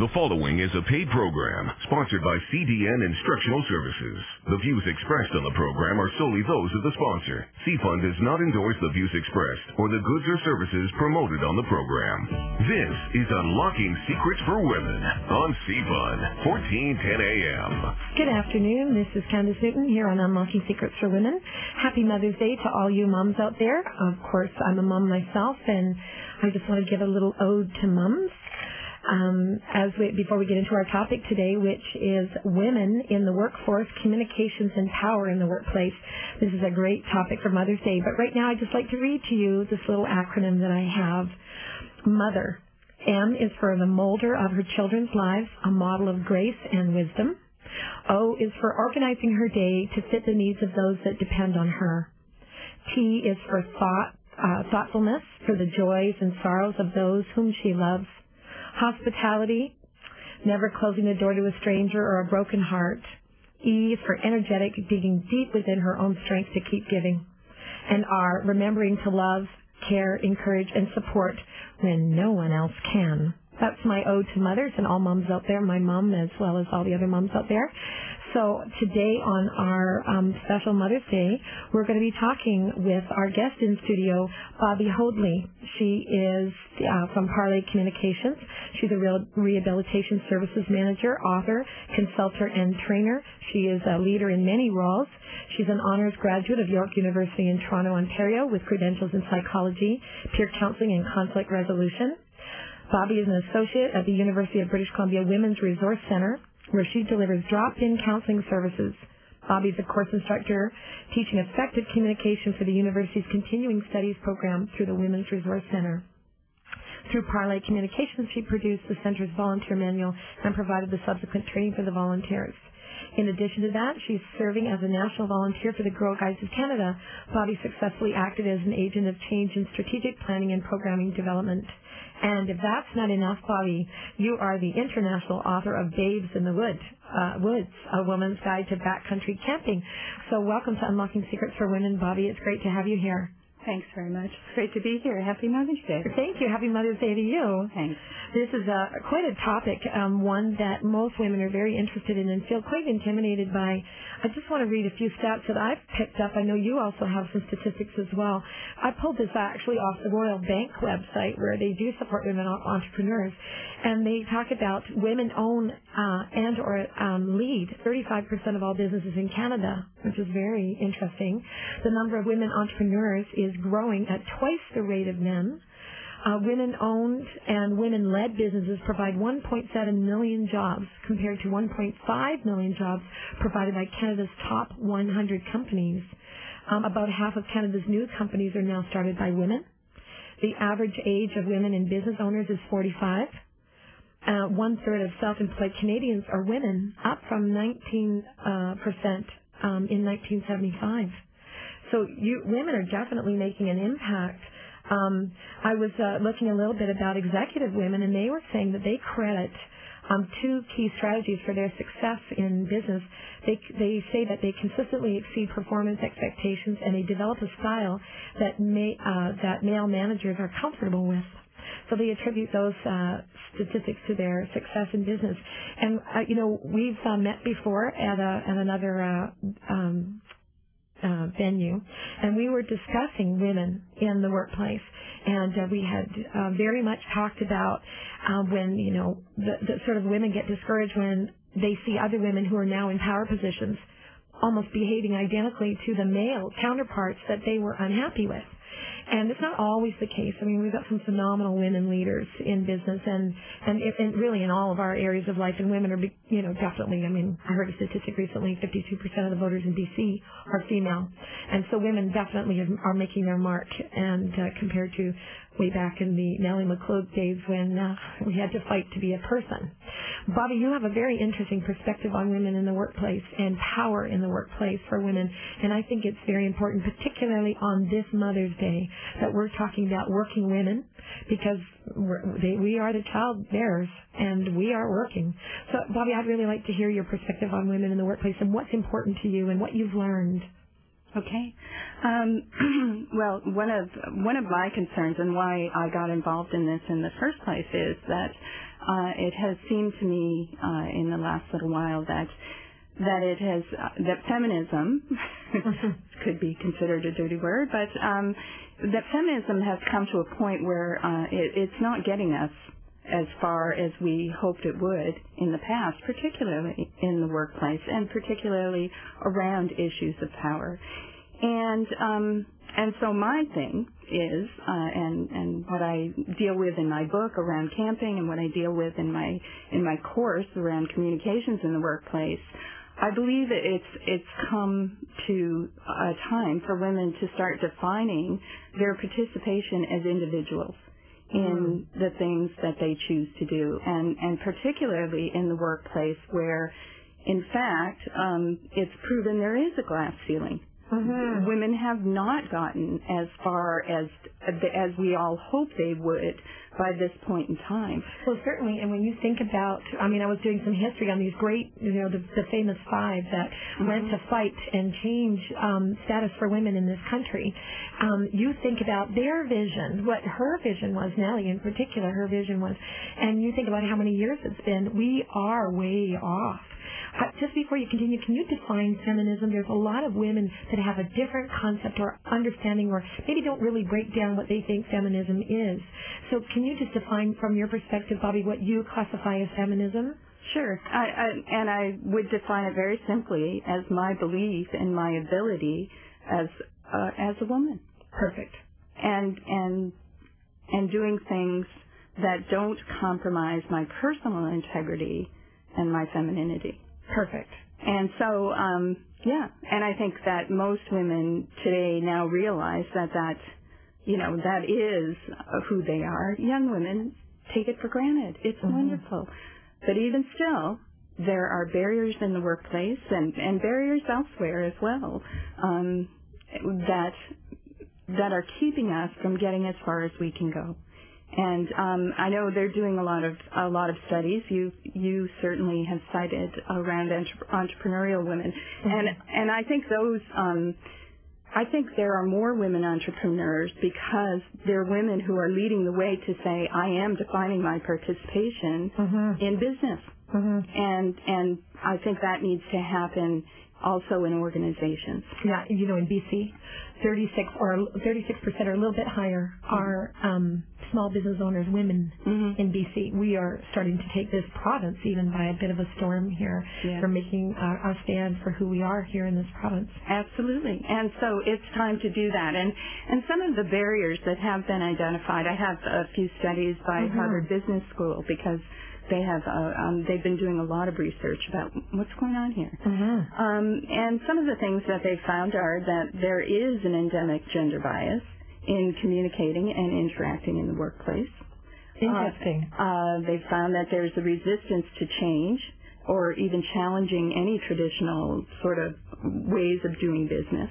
The following is a paid program sponsored by CDN Instructional Services. The views expressed on the program are solely those of the sponsor. C-Fund does not endorse the views expressed or the goods or services promoted on the program. This is Unlocking Secrets for Women on C-Fund, 1410 AM. Good afternoon. This is Candace Newton here on Unlocking Secrets for Women. Happy Mother's Day to all you moms out there. Of course, I'm a mom myself, and I just want to give a little ode to moms. Before we get into our topic today, which is women in the workforce, communications, and power in the workplace. This is a great topic for Mother's Day. But right now, I'd just like to read to you this little acronym that I have. Mother. M is for the molder of her children's lives, a model of grace and wisdom. O is for organizing her day to fit the needs of those that depend on her. T is for thoughtfulness, for the joys and sorrows of those whom she loves. Hospitality, never closing the door to a stranger or a broken heart. E is for energetic, digging deep within her own strength to keep giving. And R, remembering to love, care, encourage, and support when no one else can. That's my ode to mothers and all moms out there, my mom as well as all the other moms out there. So today on our special Mother's Day, we're going to be talking with our guest in studio, Bobby Hoadley. She is from Parlay Communications. She's a rehabilitation services manager, author, consultant, and trainer. She is a leader in many roles. She's an honors graduate of York University in Toronto, Ontario, with credentials in psychology, peer counseling, and conflict resolution. Bobby is an associate at the University of British Columbia Women's Resource Center, where she delivers drop-in counseling services. Bobby is a course instructor teaching effective communication for the university's continuing studies program through the Women's Resource Center. Through Parlay Communications, she produced the center's volunteer manual and provided the subsequent training for the volunteers. In addition to that, she's serving as a national volunteer for the Girl Guides of Canada. Bobby successfully acted as an agent of change in strategic planning and programming development. And if that's not enough, Bobby, you are the international author of Babes in the Woods, A Woman's Guide to Backcountry Camping. So welcome to Unlocking Secrets for Women, Bobby. It's great to have you here. Thanks very much. It's great to be here. Happy Mother's Day. Thank you. Happy Mother's Day to you. Thanks. This is quite a topic, one that most women are very interested in and feel quite intimidated by. I just want to read a few stats that I've picked up. I know you also have some statistics as well. I pulled this actually off the Royal Bank website, where they do support women entrepreneurs, and they talk about women own and or lead 35% of all businesses in Canada, which is very interesting. The number of women entrepreneurs is growing at twice the rate of men. Women-owned and women-led businesses provide 1.7 million jobs compared to 1.5 million jobs provided by Canada's top 100 companies. About half of Canada's new companies are now started by women. The average age of women in business owners is 45. One-third of self-employed Canadians are women, up from 19% in 1975. So women are definitely making an impact. I was looking a little bit about executive women, and they were saying that they credit two key strategies for their success in business. They say that they consistently exceed performance expectations, and they develop a style that male managers are comfortable with. So they attribute those statistics to their success in business. And we've met before at another venue, and we were discussing women in the workplace, and we had very much talked about when the sort of women get discouraged when they see other women who are now in power positions almost behaving identically to the male counterparts that they were unhappy with. And it's not always the case. I mean, we've got some phenomenal women leaders in business and really in all of our areas of life. And women are, definitely, I heard a statistic recently, 52% of the voters in B.C. are female. And so women definitely are making their mark, and compared to way back in the Nellie McClure days when we had to fight to be a person. Bobby, you have a very interesting perspective on women in the workplace and power in the workplace for women, and I think it's very important, particularly on this Mother's Day, that we're talking about working women, because we are the child bearers, and we are working. So, Bobby, I'd really like to hear your perspective on women in the workplace and what's important to you and what you've learned. Okay. Well, one of my concerns and why I got involved in this in the first place is that it has seemed to me in the last little while that feminism could be considered a dirty word, but that feminism has come to a point where it's not getting us as far as we hoped it would in the past, particularly in the workplace and particularly around issues of power. And so my thing is, and what I deal with in my book around camping and what I deal with in my course around communications in the workplace, I believe it's come to a time for women to start defining their participation as individuals in the things that they choose to do, and particularly in the workplace where, in fact, it's proven there is a glass ceiling. Mm-hmm. Women have not gotten as far as we all hoped they would by this point in time. Well, certainly, and when you think about, I was doing some history on these great, the famous five that went to fight and change status for women in this country. You think about their vision, what her vision was, Nellie in particular, her vision was, and you think about how many years it's been, we are way off. Just before you continue, can you define feminism? There's a lot of women that have a different concept or understanding or maybe don't really break down what they think feminism is. So can you just define from your perspective, Bobby, what you classify as feminism? Sure. I would define it very simply as my belief in my ability as a woman. Perfect. And doing things that don't compromise my personal integrity and my femininity. Perfect. And so, and I think that most women today now realize that is who they are. Young women take it for granted. It's wonderful. But even still, there are barriers in the workplace and barriers elsewhere as well that are keeping us from getting as far as we can go. And I know they're doing a lot of studies. You certainly have cited around entrepreneurial women, and I think those. I think there are more women entrepreneurs because they're women who are leading the way to say, I am defining my participation in business, and I think that needs to happen also in organizations. Yeah, in BC, 36% or a little bit higher are small business owners, women in BC. We are starting to take this province even by a bit of a storm here for making a stand for who we are here in this province. Absolutely. And so it's time to do that. And some of the barriers that have been identified, I have a few studies by Harvard Business School because they've been doing a lot of research about what's going on here. And some of the things that they found are that there is an endemic gender bias in communicating and interacting in the workplace. Interesting. They've found that there's a resistance to change or even challenging any traditional sort of ways of doing business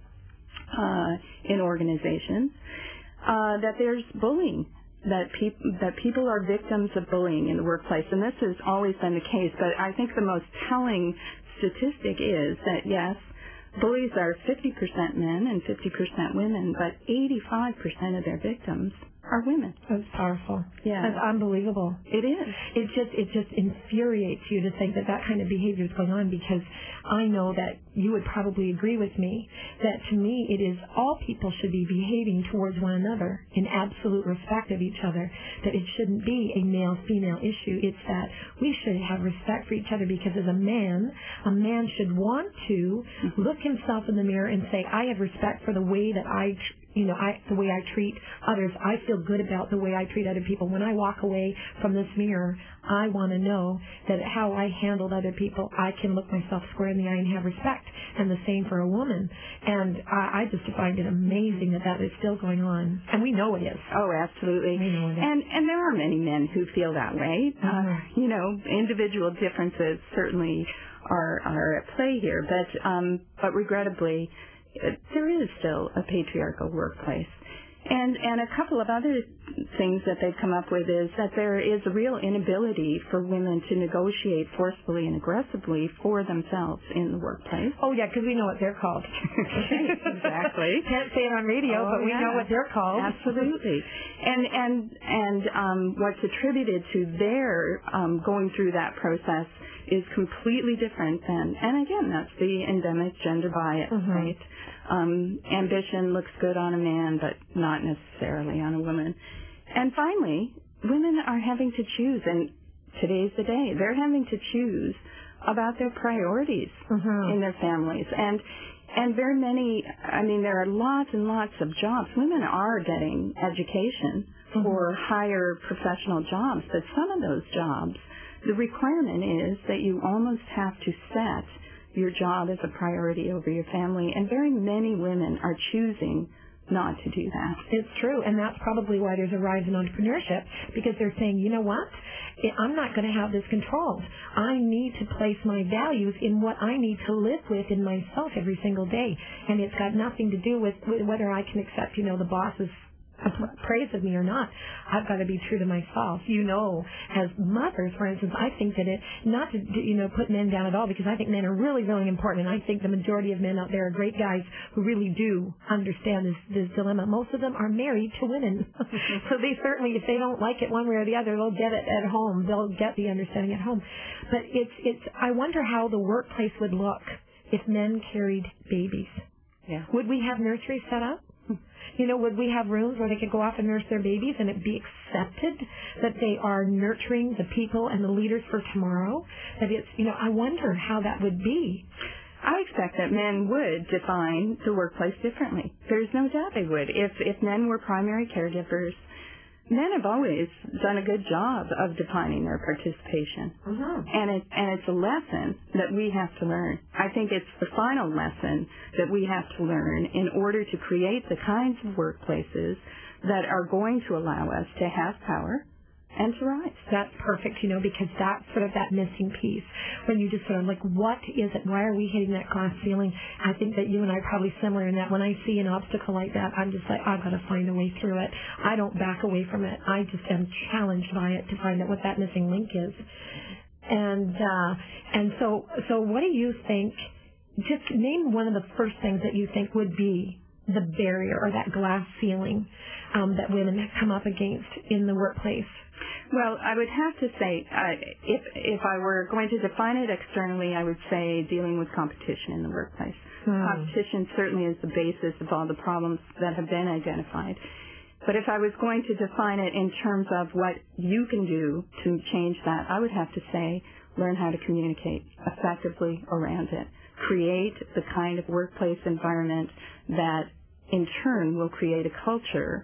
in organizations. That there's bullying. That people are victims of bullying in the workplace, and this has always been the case, but I think the most telling statistic is that, yes, bullies are 50% men and 50% women, but 85% of their victims are women. That's powerful. Yeah. That's unbelievable. It is. It just infuriates you to think that kind of behavior is going on, because I know that you would probably agree with me that to me it is all people should be behaving towards one another in absolute respect of each other, that it shouldn't be a male-female issue. It's that we should have respect for each other, because as a man should want to look himself in the mirror and say, I have respect for the way that the way I treat others. I feel good about the way I treat other people. When I walk away from this mirror, I want to know that how I handled other people, I can look myself square in the eye and have respect. And the same for a woman. And I just find it amazing that is still going on. And we know it is. Oh, absolutely. We know it is. And there are many men who feel that way. Individual differences certainly are at play here. But regrettably, there is still a patriarchal workplace. And a couple of other things that they've come up with is that there is a real inability for women to negotiate forcefully and aggressively for themselves in the workplace. Oh, yeah, because we know what they're called. Exactly. Can't say it on radio, but we know what they're called. Absolutely. And what's attributed to their going through that process is completely different than, and again, that's the endemic gender bias, right? Ambition looks good on a man, but not necessarily on a woman. And finally, women are having to choose, and today's the day, they're having to choose about their priorities in their families. And very many, I mean, there are lots and lots of jobs. Women are getting education for higher professional jobs, but some of those jobs, the requirement is that you almost have to set your job as a priority over your family, and very many women are choosing not to do that. It's true, and that's probably why there's a rise in entrepreneurship, because they're saying, you know what, I'm not going to have this controlled. I need to place my values in what I need to live with in myself every single day, and it's got nothing to do with whether I can accept, the boss's praise of me or not. I've got to be true to myself. As mothers, for instance, I think that not to, put men down at all, because I think men are really, really important, and I think the majority of men out there are great guys who really do understand this dilemma. Most of them are married to women. So they certainly, if they don't like it one way or the other, they'll get it at home. They'll get the understanding at home. But I wonder how the workplace would look if men carried babies. Yeah. Would we have nurseries set up? Would we have rooms where they could go off and nurse their babies and it be accepted that they are nurturing the people and the leaders for tomorrow? That it's, I wonder how that would be. I expect that men would define the workplace differently. There's no doubt they would. If men were primary caregivers, men have always done a good job of defining their participation. And it's a lesson that we have to learn. I think it's the final lesson that we have to learn in order to create the kinds of workplaces that are going to allow us to have power and to rise. That's perfect, because that's sort of that missing piece. When you just sort of what is it? Why are we hitting that glass ceiling? I think that you and I are probably similar in that when I see an obstacle like that, I'm just like, I've got to find a way through it. I don't back away from it. I just am challenged by it to find out what that missing link is. And so what do you think? Just name one of the first things that you think would be the barrier or that glass ceiling that women come up against in the workplace. Well, I would have to say, if I were going to define it externally, I would say dealing with competition in the workplace. Competition certainly is the basis of all the problems that have been identified. But if I was going to define it in terms of what you can do to change that, I would have to say learn how to communicate effectively around it. Create the kind of workplace environment that in turn will create a culture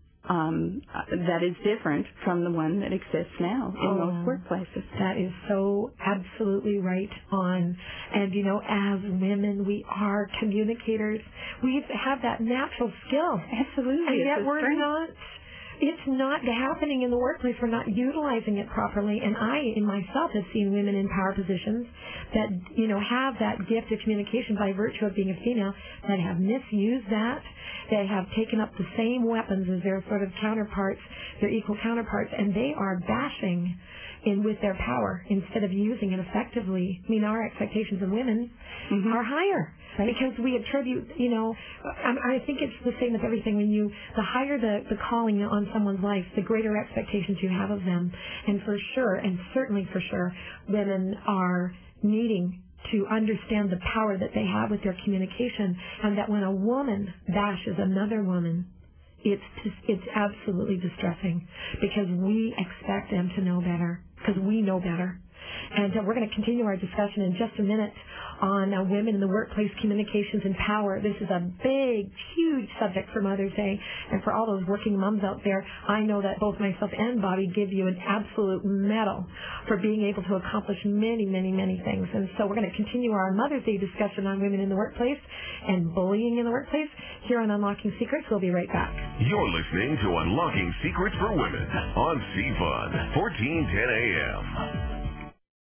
that is different from the one that exists now in most workplaces. That is so absolutely right on. And, as women, we are communicators. We have that natural skill. Absolutely. And yet it's not happening in the workplace. We're not utilizing it properly. And I, in myself, have seen women in power positions that, have that gift of communication by virtue of being a female that have misused that. They have taken up the same weapons as their sort of counterparts, their equal counterparts, and they are bashing with their power instead of using it effectively. I mean, our expectations of women are higher because we attribute, I think it's the same with everything. The higher the calling on someone's life, the greater expectations you have of them. And for sure, and certainly for sure, women are needing to understand the power that they have with their communication, and that when a woman bashes another woman, it's absolutely distressing because we expect them to know better, because we know better. And we're going to continue our discussion in just a minute on women in the workplace, communications, and power. This is a big, huge subject for Mother's Day. And for all those working moms out there, I know that both myself and Bobby give you an absolute medal for being able to accomplish many, many, many things. And so we're going to continue our Mother's Day discussion on women in the workplace and bullying in the workplace here on Unlocking Secrets. We'll be right back. You're listening to Unlocking Secrets for Women on CFUN, 1410 AM.